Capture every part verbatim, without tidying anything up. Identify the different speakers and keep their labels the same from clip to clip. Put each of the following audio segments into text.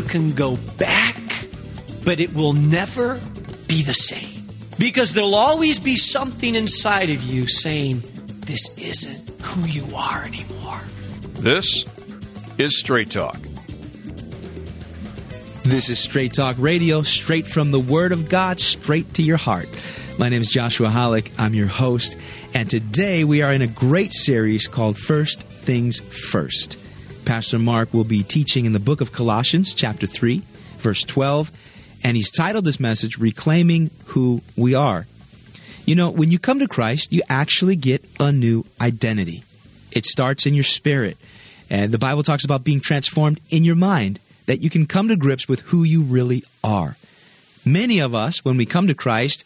Speaker 1: can go back, but it will never be the same. Because there'll always be something inside of you saying, this isn't who you are anymore.
Speaker 2: This is Straight Talk.
Speaker 3: This is Straight Talk Radio, straight from the Word of God, straight to your heart. My name is Joshua Hollick. I'm your host. And today we are in a great series called First Things First. Pastor Mark will be teaching in the book of Colossians, chapter three, verse twelve. And he's titled this message, Reclaiming Who We Are. You know, when you come to Christ, you actually get a new identity. It starts in your spirit. And the Bible talks about being transformed in your mind, that you can come to grips with who you really are. Many of us, when we come to Christ,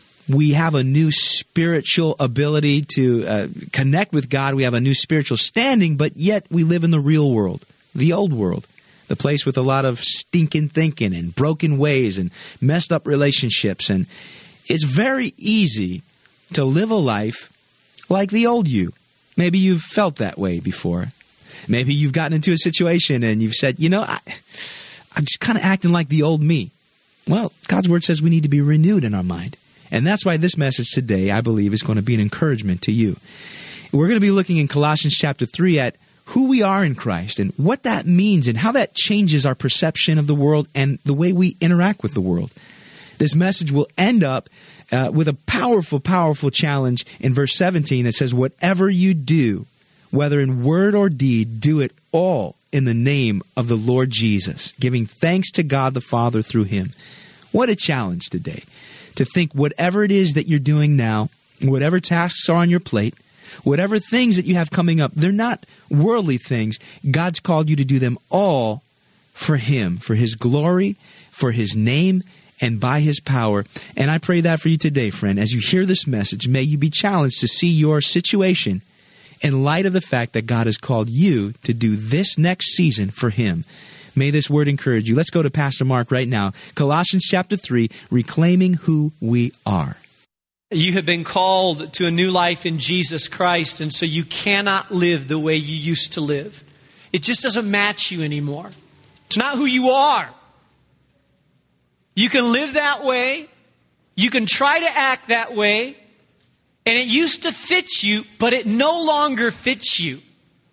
Speaker 3: we have a new spiritual ability to uh, connect with God. We have a new spiritual standing, but yet we live in the real world, the old world. The place with a lot of stinking thinking and broken ways and messed up relationships. And it's very easy to live a life like the old you. Maybe you've felt that way before. Maybe you've gotten into a situation and you've said, you know, I, I'm just kind of acting like the old me. Well, God's Word says we need to be renewed in our mind. And that's why this message today, I believe, is going to be an encouragement to you. We're going to be looking in Colossians chapter three at who we are in Christ and what that means and how that changes our perception of the world and the way we interact with the world. This message will end up uh, with a powerful, powerful challenge in verse seventeen that says, whatever you do, whether in word or deed, do it all in the name of the Lord Jesus, giving thanks to God the Father through Him. What a challenge today to think whatever it is that you're doing now, whatever tasks are on your plate, whatever things that you have coming up, they're not worldly things. God's called you to do them all for Him, for His glory, for His name, and by His power. And I pray that for you today, friend. As you hear this message, may you be challenged to see your situation in light of the fact that God has called you to do this next season for Him. May this word encourage you. Let's go to Pastor Mark right now. Colossians chapter three, Reclaiming Who We Are.
Speaker 1: You have been called to a new life in Jesus Christ, and so you cannot live the way you used to live. It just doesn't match you anymore. It's not who you are. You can live that way. You can try to act that way. And it used to fit you, but it no longer fits you.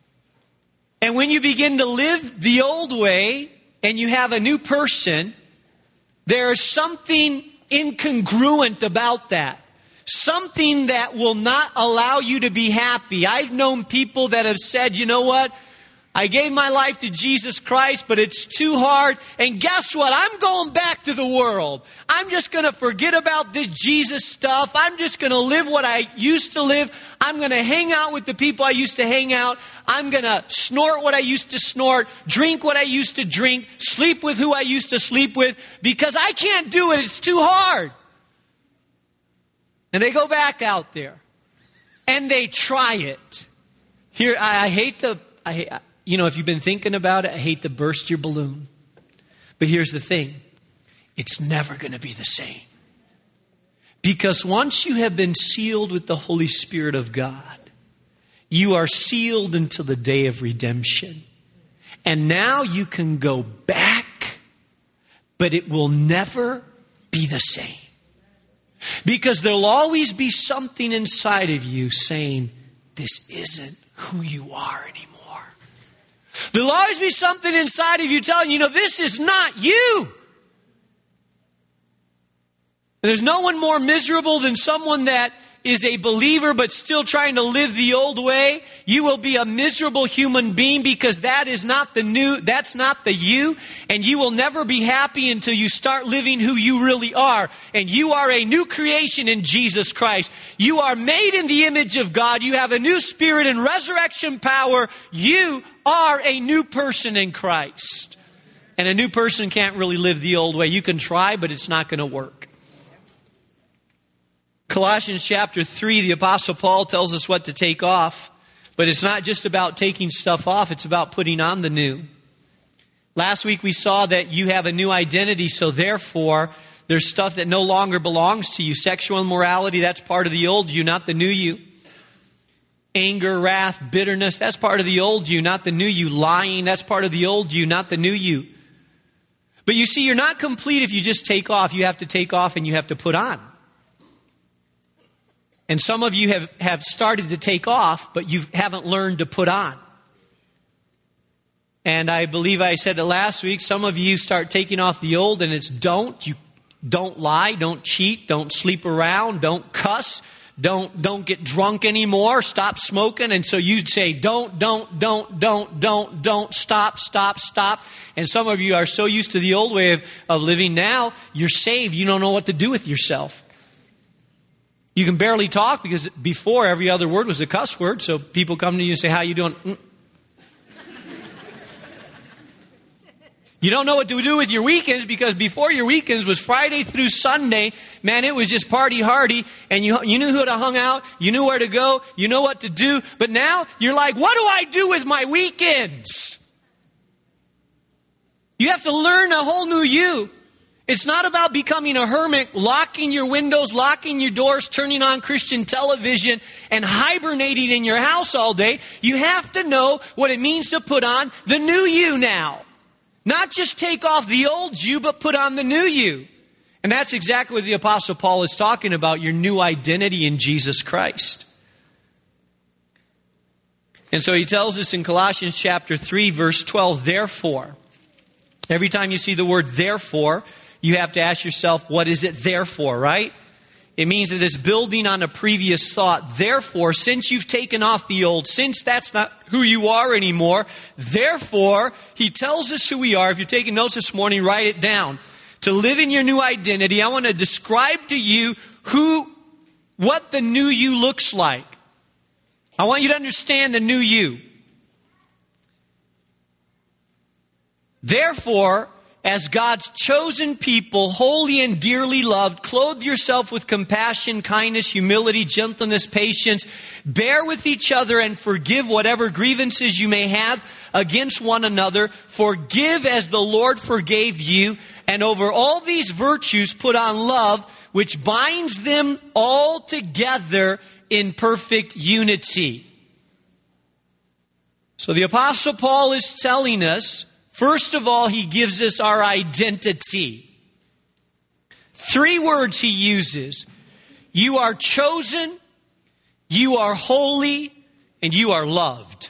Speaker 1: And when you begin to live the old way and you have a new person, there is something incongruent about that. Something that will not allow you to be happy. I've known people that have said, you know what? I gave my life to Jesus Christ, but it's too hard. And guess what? I'm going back to the world. I'm just going to forget about this Jesus stuff. I'm just going to live what I used to live. I'm going to hang out with the people I used to hang out. I'm going to snort what I used to snort, drink what I used to drink, sleep with who I used to sleep with, because I can't do it. It's too hard. And they go back out there and they try it. Here, I, I hate to, I hate, you know, if you've been thinking about it, I hate to burst your balloon. But here's the thing. It's never going to be the same. Because once you have been sealed with the Holy Spirit of God, you are sealed until the day of redemption. And now you can go back, but it will never be the same. Because there'll always be something inside of you saying, this isn't who you are anymore. There'll always be something inside of you telling you, no, this is not you. And there's no one more miserable than someone that is a believer but still trying to live the old way. You will be a miserable human being because that is not the new, that's not the you. And you will never be happy until you start living who you really are. And you are a new creation in Jesus Christ. You are made in the image of God. You have a new spirit and resurrection power. You are a new person in Christ. And a new person can't really live the old way. You can try, but it's not going to work. Colossians chapter three, the Apostle Paul tells us what to take off. But it's not just about taking stuff off. It's about putting on the new. Last week we saw that you have a new identity. So therefore, there's stuff that no longer belongs to you. Sexual immorality, that's part of the old you, not the new you. Anger, wrath, bitterness, that's part of the old you, not the new you. Lying, that's part of the old you, not the new you. But you see, you're not complete if you just take off. You have to take off and you have to put on. And some of you have, have started to take off, but you haven't learned to put on. And I believe I said it last week, some of you start taking off the old and it's don't. You don't lie, don't cheat, don't sleep around, don't cuss, don't, don't get drunk anymore, stop smoking. And so you'd say don't, don't, don't, don't, don't, don't, stop, stop, stop. And some of you are so used to the old way of, of living now, you're saved, you don't know what to do with yourself. You can barely talk because before every other word was a cuss word. So people come to you and say, how you doing? Mm. You don't know what to do with your weekends because before your weekends was Friday through Sunday. Man, it was just party hardy. And you, you knew who to hang out. You knew where to go. You know what to do. But now you're like, what do I do with my weekends? You have to learn a whole new you. It's not about becoming a hermit, locking your windows, locking your doors, turning on Christian television, and hibernating in your house all day. You have to know what it means to put on the new you now. Not just take off the old you, but put on the new you. And that's exactly what the Apostle Paul is talking about, your new identity in Jesus Christ. And so he tells us in Colossians chapter three, verse twelve, therefore. Every time you see the word therefore, you have to ask yourself, what is it there for, right? It means that it's building on a previous thought. Therefore, since you've taken off the old, since that's not who you are anymore, therefore, he tells us who we are. If you're taking notes this morning, write it down. To live in your new identity, I want to describe to you who, what the new you looks like. I want you to understand the new you. Therefore, as God's chosen people, holy and dearly loved, clothe yourself with compassion, kindness, humility, gentleness, patience. Bear with each other and forgive whatever grievances you may have against one another. Forgive as the Lord forgave you. And over all these virtues put on love, which binds them all together in perfect unity. So the Apostle Paul is telling us, first of all, he gives us our identity. Three words he uses. You are chosen, you are holy, and you are loved.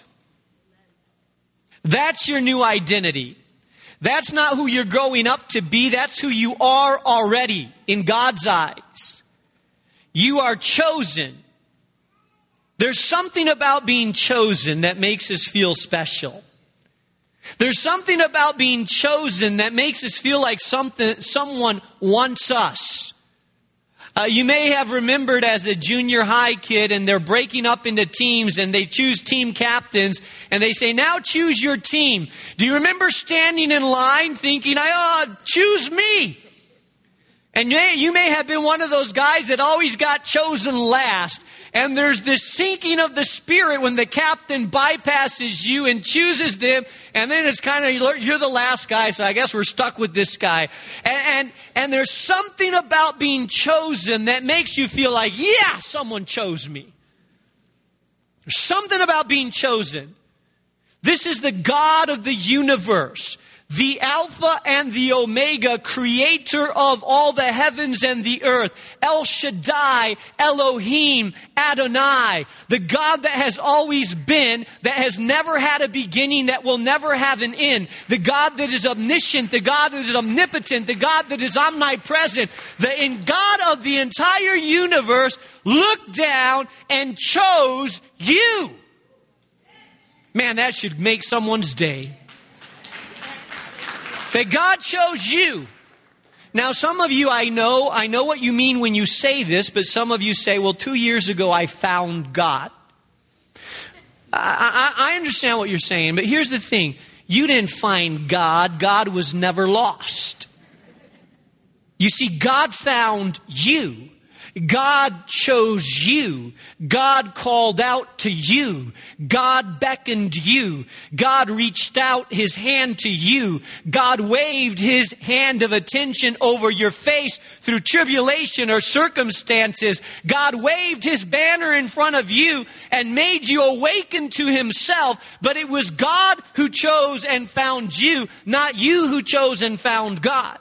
Speaker 1: That's your new identity. That's not who you're growing up to be. That's who you are already in God's eyes. You are chosen. There's something about being chosen that makes us feel special. There's something about being chosen that makes us feel like something, someone wants us. Uh, you may have remembered as a junior high kid and they're breaking up into teams and they choose team captains and they say, now choose your team. Do you remember standing in line thinking, I, oh, choose me? And you may, you may have been one of those guys that always got chosen last. And there's this sinking of the spirit when the captain bypasses you and chooses them. And then it's kind of, you're the last guy, so I guess we're stuck with this guy. And, and, and there's something about being chosen that makes you feel like, yeah, someone chose me. There's something about being chosen. This is the God of the universe, the Alpha and the Omega, creator of all the heavens and the earth. El Shaddai, Elohim, Adonai. The God that has always been, that has never had a beginning, that will never have an end. The God that is omniscient, the God that is omnipotent, the God that is omnipresent. The in God of the entire universe looked down and chose you. Man, that should make someone's day. That God chose you. Now, some of you, I know, I know what you mean when you say this, but some of you say, well, two years ago I found God. I, I, I understand what you're saying, but here's the thing. You didn't find God. God was never lost. You see, God found you. God chose you. God called out to you. God beckoned you. God reached out his hand to you. God waved his hand of attention over your face through tribulation or circumstances. God waved his banner in front of you and made you awaken to himself. But it was God who chose and found you, not you who chose and found God.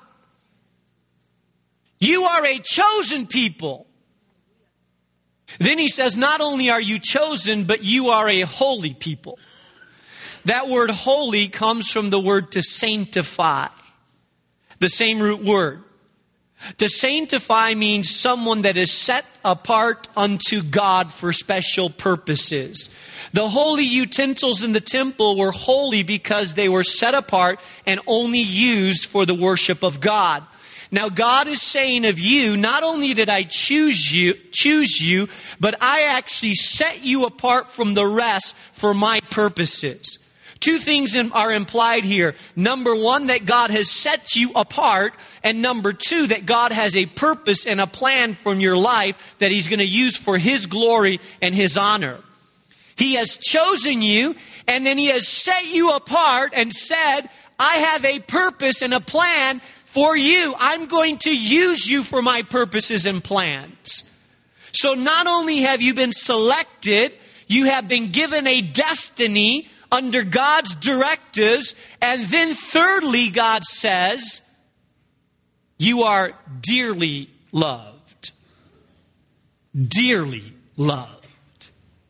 Speaker 1: You are a chosen people. Then he says, not only are you chosen, but you are a holy people. That word holy comes from the word to sanctify, the same root word. To sanctify means someone that is set apart unto God for special purposes. The holy utensils in the temple were holy because they were set apart and only used for the worship of God. Now God is saying of you, not only did I choose you, choose you, but I actually set you apart from the rest for my purposes. Two things are implied here. Number one, that God has set you apart. And number two, that God has a purpose and a plan from your life that he's going to use for his glory and his honor. He has chosen you, and then he has set you apart and said, I have a purpose and a plan for you. I'm going to use you for my purposes and plans. So not only have you been selected, you have been given a destiny under God's directives. And then thirdly, God says, you are dearly loved. Dearly loved.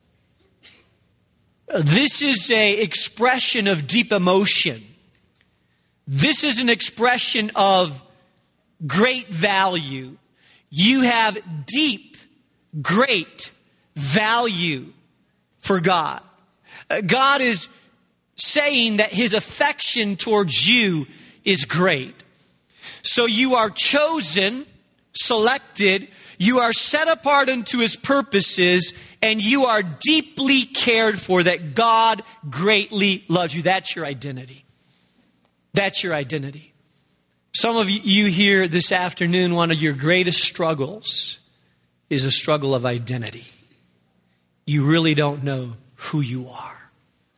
Speaker 1: This is an expression of deep emotion. This is an expression of great value. You have deep, great value for God. God is saying that his affection towards you is great. So you are chosen, selected, you are set apart unto his purposes, and you are deeply cared for, that God greatly loves you. That's your identity. That's your identity. Some of you here this afternoon, one of your greatest struggles is a struggle of identity. You really don't know who you are.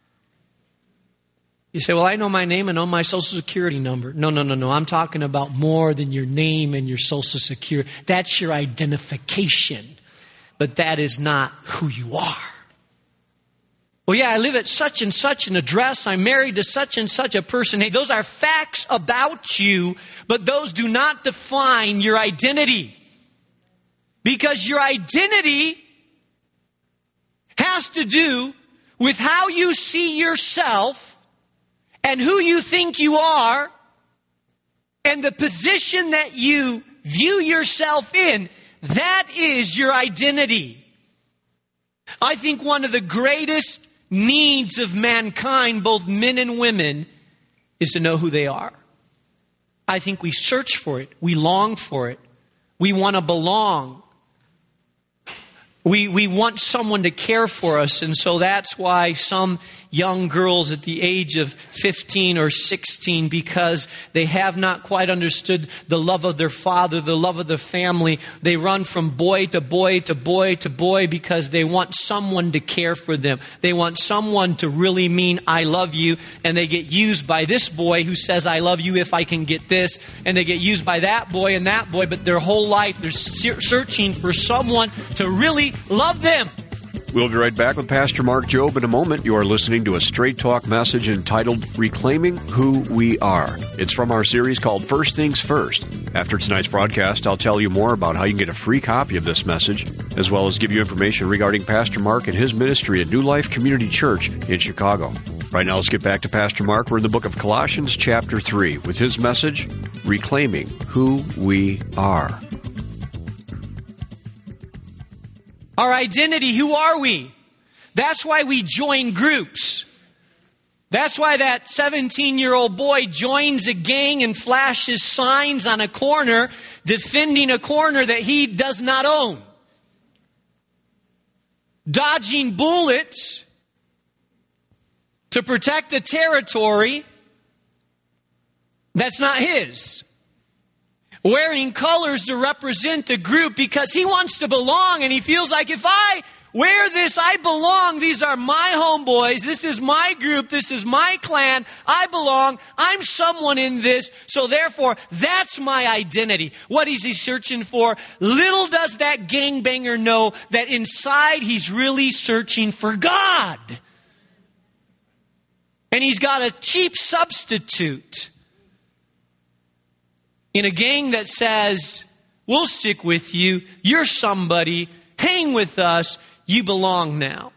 Speaker 1: You say, well, I know my name and know my social security number. No, no, no, no. I'm talking about more than your name and your social security. That's your identification. But that is not who you are. Well, yeah, I live at such and such an address. I'm married to such and such a person. Hey, those are facts about you, but those do not define your identity. Because your identity has to do with how you see yourself and who you think you are and the position that you view yourself in. That is your identity. I think one of the greatest needs of mankind, both men and women, is to know who they are. I think we search for it. We long for it. We want to belong. We, we want someone to care for us. And so that's why some young girls at the age of fifteen or sixteen, because they have not quite understood the love of their father, the love of their family, they run from boy to boy to boy to boy because they want someone to care for them. They want someone to really mean, I love you. And they get used by this boy who says, I love you if I can get this. And they get used by that boy and that boy. But their whole life, they're searching for someone to really love them.
Speaker 2: We'll be right back with Pastor Mark Jobe in a moment. You are listening to a Straight Talk message entitled Reclaiming Who We Are. It's from our series called First Things First. After tonight's broadcast, I'll tell you more about how you can get a free copy of this message, as well as give you information regarding Pastor Mark and his ministry at New Life Community Church in Chicago. Right now, let's get back to Pastor Mark. We're in the book of Colossians chapter three with his message, Reclaiming Who We Are.
Speaker 1: Our identity, who are we? That's why we join groups. That's why that seventeen-year-old boy joins a gang and flashes signs on a corner defending a corner that he does not own. Dodging bullets to protect a territory that's not his. wearing colors to represent a group because he wants to belong, and he feels like if I wear this, I belong. These are my homeboys. This is my group. This is my clan. I belong. I'm someone in this. So therefore, that's my identity. What is he searching for? Little does that gangbanger know that inside he's really searching for God. And he's got a cheap substitute in a gang that says, we'll stick with you. You're somebody. Hang with us. You belong now.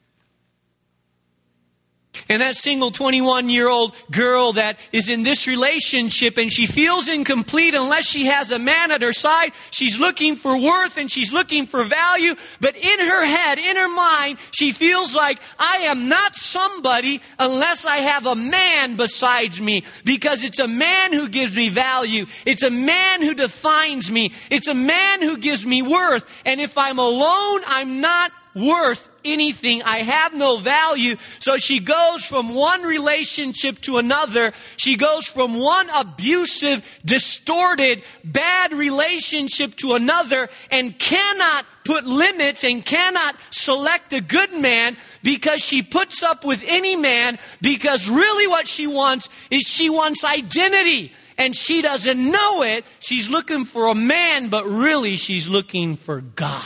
Speaker 1: And that single twenty-one-year-old girl that is in this relationship and she feels incomplete unless she has a man at her side. She's looking for worth and she's looking for value. But in her head, in her mind, she feels like I am not somebody unless I have a man besides me. Because it's a man who gives me value. It's a man who defines me. It's a man who gives me worth. And if I'm alone, I'm not worth anything. I have no value. So she goes from one relationship to another. She goes from one abusive, distorted, bad relationship to another and cannot put limits and cannot select a good man because she puts up with any man because really what she wants is she wants identity. And she doesn't know it. She's looking for a man, but really she's looking for God.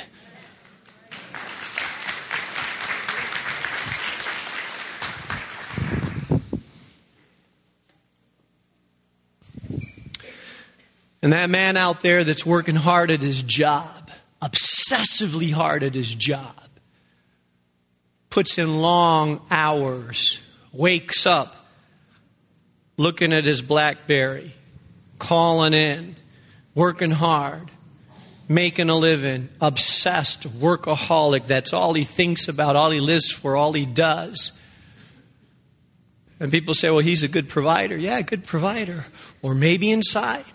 Speaker 1: And that man out there that's working hard at his job, obsessively hard at his job, puts in long hours, wakes up, looking at his BlackBerry, calling in, working hard, making a living, obsessed, workaholic. That's all he thinks about, all he lives for, all he does. And people say, well, he's a good provider. Yeah, a good provider. Or maybe inside,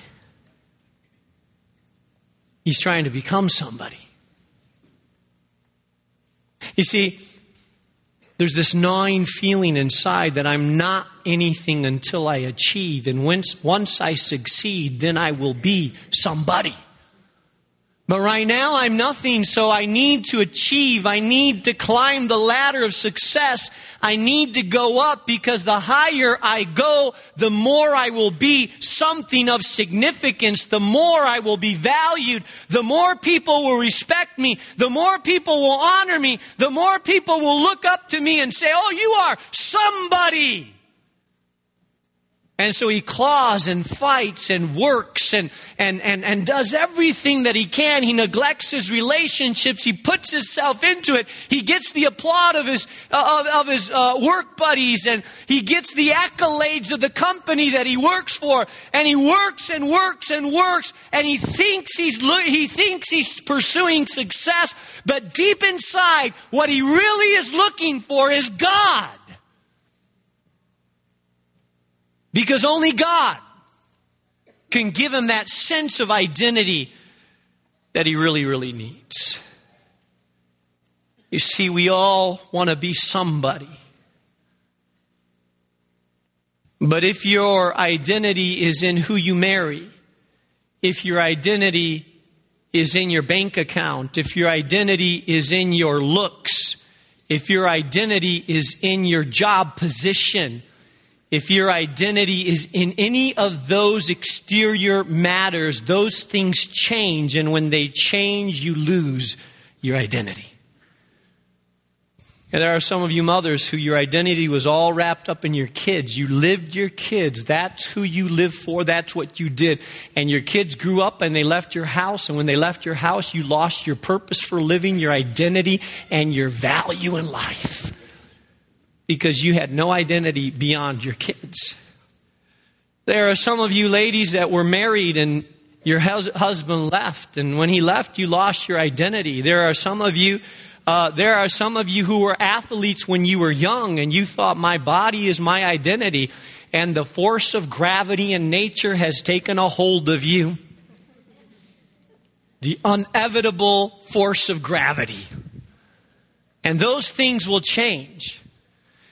Speaker 1: he's trying to become somebody. You see, there's this gnawing feeling inside that I'm not anything until I achieve. And once, once I succeed, then I will be somebody. But right now I'm nothing, so I need to achieve. I need to climb the ladder of success. I need to go up because the higher I go, the more I will be something of significance. The more I will be valued. The more people will respect me. The more people will honor me. The more people will look up to me and say, oh, you are somebody. And so he claws and fights and works and, and, and, and does everything that he can. He neglects his relationships. He puts himself into it. He gets the applaud of his, uh, of, of his uh, work buddies, and he gets the accolades of the company that he works for. And he works and works and works, and he thinks he's lo- he thinks he's pursuing success. But deep inside, what he really is looking for is God. Because only God can give him that sense of identity that he really, really needs. You see, we all want to be somebody. But if your identity is in who you marry, if your identity is in your bank account, if your identity is in your looks, if your identity is in your job position, if your identity is in any of those exterior matters, those things change. And when they change, you lose your identity. And there are some of you mothers who your identity was all wrapped up in your kids. You lived your kids. That's who you live for. That's what you did. And your kids grew up and they left your house. And when they left your house, you lost your purpose for living, your identity, and your value in life. Because you had no identity beyond your kids. There are some of you ladies that were married and your hus- husband left. And when he left, you lost your identity. There are some of you uh, there are some of you who were athletes when you were young and you thought, my body is my identity. And the force of gravity and nature has taken a hold of you. The inevitable force of gravity. And those things will change.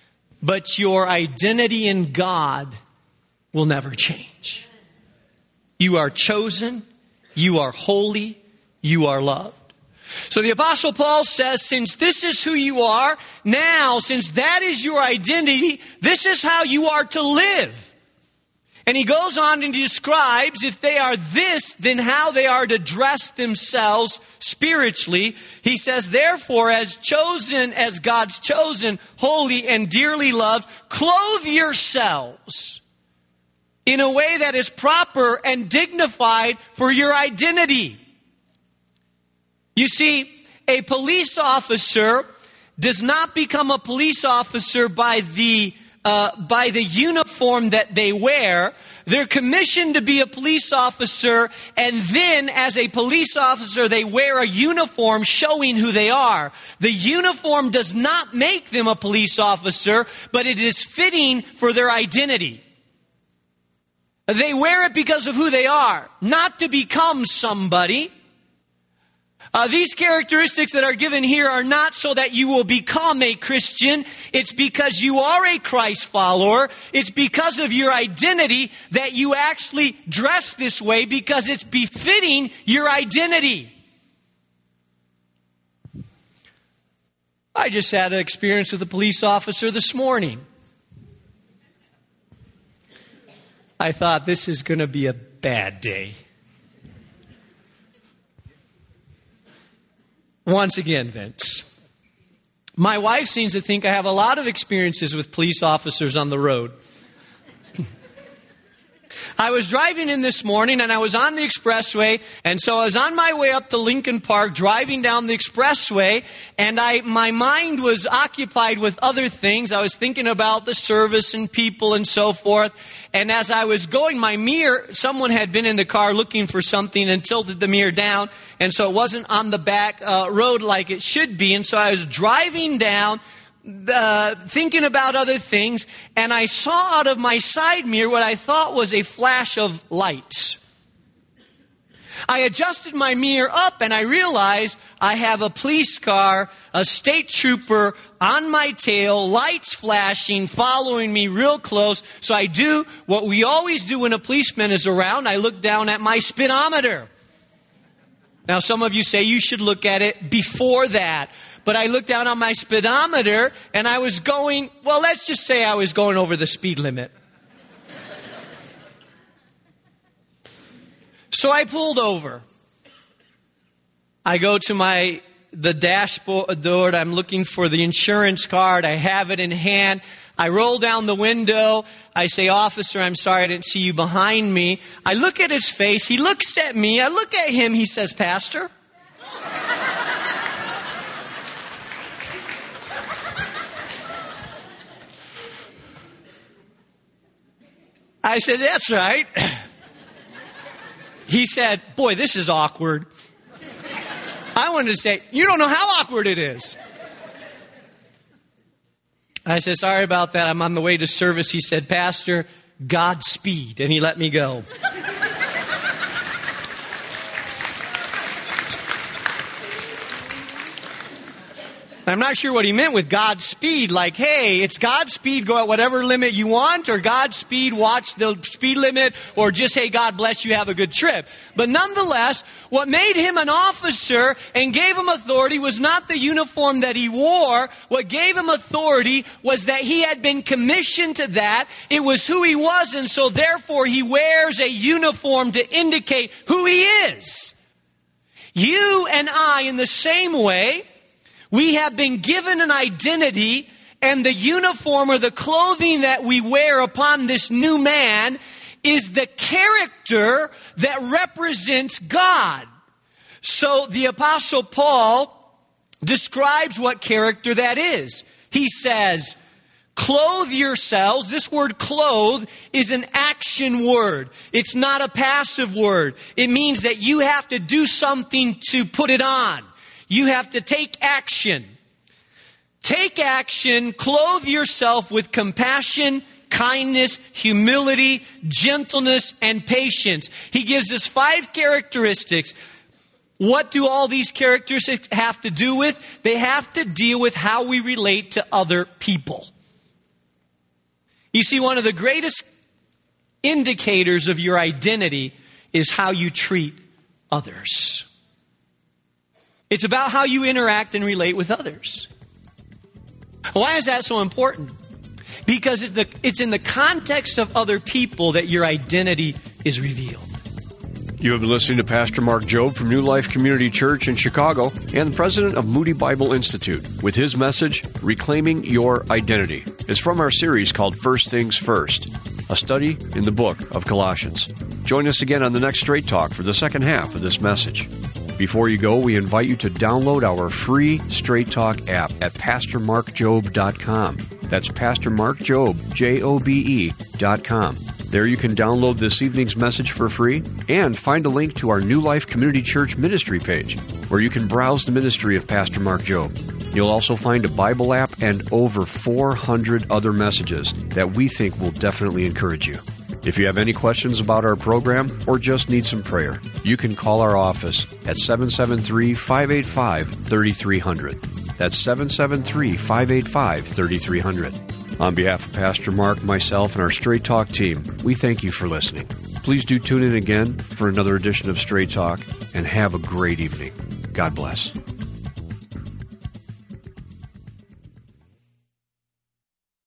Speaker 1: But your identity in God will never change. You are chosen. You are holy. You are loved. So the Apostle Paul says, since this is who you are, now, since that is your identity, this is how you are to live. And he goes on and describes, if they are this, then how they are to dress themselves spiritually. He says, therefore, as chosen, as God's chosen, holy and dearly loved, clothe yourselves in a way that is proper and dignified for your identity. You see, a police officer does not become a police officer by the uh, by the uniform that they wear. They're commissioned to be a police officer, and then as a police officer, they wear a uniform showing who they are. The uniform does not make them a police officer, but it is fitting for their identity. They wear it because of who they are, not to become somebody. Uh, these characteristics that are given here are not so that you will become a Christian. It's because you are a Christ follower. It's because of your identity that you actually dress this way, because it's befitting your identity. I just had an experience with a police officer this morning. I thought, this is going to be a bad day. Once again, Vince, my wife seems to think I have a lot of experiences with police officers on the road. I was driving in this morning and I was on the expressway, and so I was on my way up to Lincoln Park, driving down the expressway, and I my mind was occupied with other things. I was thinking about the service and people and so forth. And as I was going, my mirror, someone had been in the car looking for something and tilted the mirror down, and so it wasn't on the back uh, road like it should be. And so I was driving down, Uh, thinking about other things, and I saw out of my side mirror what I thought was a flash of lights. I adjusted my mirror up and I realized I have a police car, a state trooper on my tail, lights flashing, following me real close. So I do what we always do when a policeman is around. I look down at my speedometer. Now some of you say you should look at it before that. But I looked down on my speedometer and I was going, well, let's just say I was going over the speed limit. So I pulled over. I go to my the dashboard. I'm looking for the insurance card. I have it in hand. I roll down the window. I say, officer, I'm sorry I didn't see you behind me. I look at his face. He looks at me. I look at him. He says, Pastor. I said, that's right. He said, boy, this is awkward. I wanted to say, you don't know how awkward it is. I said, sorry about that. I'm on the way to service. He said, Pastor, Godspeed. And he let me go. I'm not sure what he meant with Godspeed, like, hey, it's Godspeed, go at whatever limit you want, or Godspeed, watch the speed limit, or just, hey, God bless you, have a good trip. But nonetheless, what made him an officer and gave him authority was not the uniform that he wore. What gave him authority was that he had been commissioned to that. It was who he was, and so therefore he wears a uniform to indicate who he is. You and I, in the same way, we have been given an identity, and the uniform or the clothing that we wear upon this new man is the character that represents God. So the Apostle Paul describes what character that is. He says, clothe yourselves. This word clothe is an action word. It's not a passive word. It means that you have to do something to put it on. You have to take action. Take action, clothe yourself with compassion, kindness, humility, gentleness, and patience. He gives us five characteristics. What do all these characteristics have to do with? They have to deal with how we relate to other people. You see, one of the greatest indicators of your identity is how you treat others. It's about how you interact and relate with others. Why is that so important? Because it's in the context of other people that your identity is revealed.
Speaker 2: You have been listening to Pastor Mark Jobe from New Life Community Church in Chicago and the president of Moody Bible Institute with his message, Reclaiming Your Identity. It's from our series called First Things First, a study in the book of Colossians. Join us again on the next Straight Talk for the second half of this message. Before you go, we invite you to download our free Straight Talk app at pastor mark jobe dot com. That's Pastor Mark Jobe, J O B E, dot com. There you can download this evening's message for free and find a link to our New Life Community Church ministry page where you can browse the ministry of Pastor Mark Jobe. You'll also find a Bible app and over four hundred other messages that we think will definitely encourage you. If you have any questions about our program or just need some prayer, you can call our office at seven seven three, five eight five, three three zero zero. That's seven seven three, five eight five, three three zero zero. On behalf of Pastor Mark, myself, and our Straight Talk team, we thank you for listening. Please do tune in again for another edition of Straight Talk, and have a great evening. God bless.